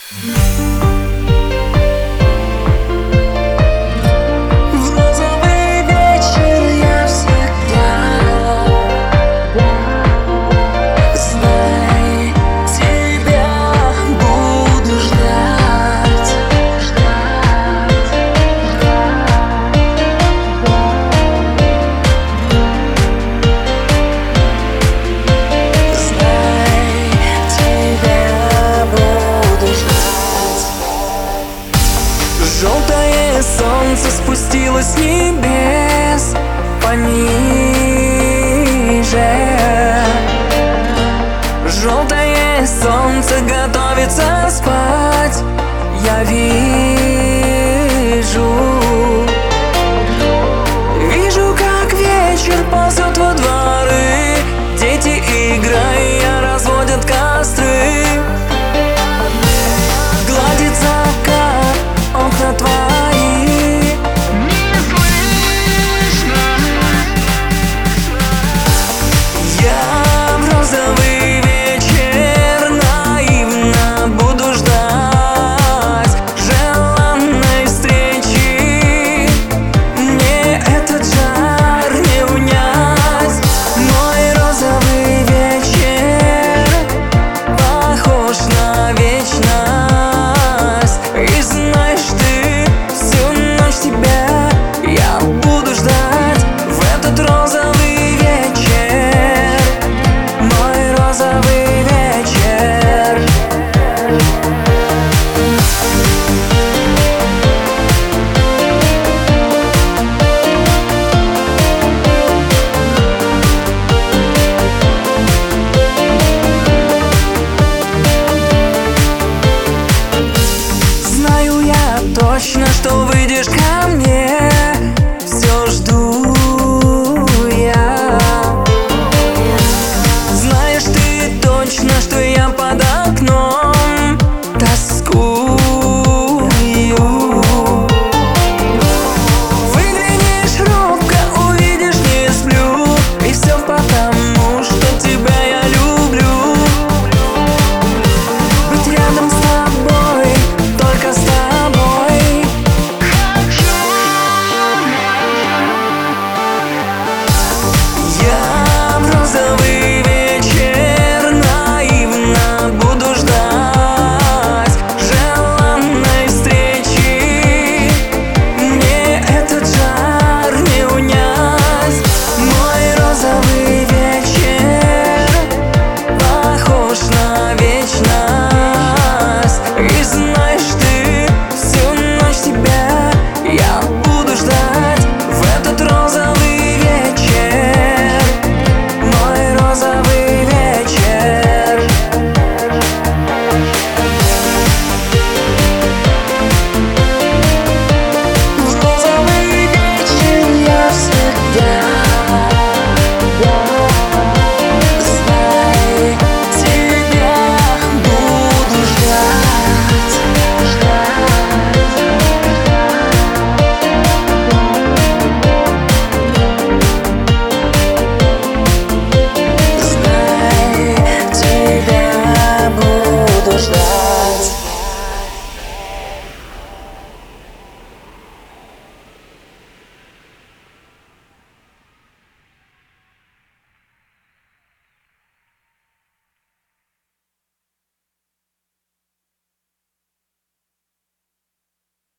В розовый вечер я всегда, знай, тебя буду ждать. Знай, тебя буду ждать. Желтое солнце спустилось с небес пониже. Желтое солнце готовится спать. Я вижу, как вечер ползет во дворы. Дети, играя, разводят костры. Гладит закат окна твои. Не слышно. Я в розовый вечер наивно буду ждать желанной встречи. Мне этот жар не унять. Мой розовый вечер похож на вечность. И знаешь ты, всю ночь тебя я буду ждать. В этот розовый вечер, мой розовый вечер. Знаю я точно, что выйдешь ко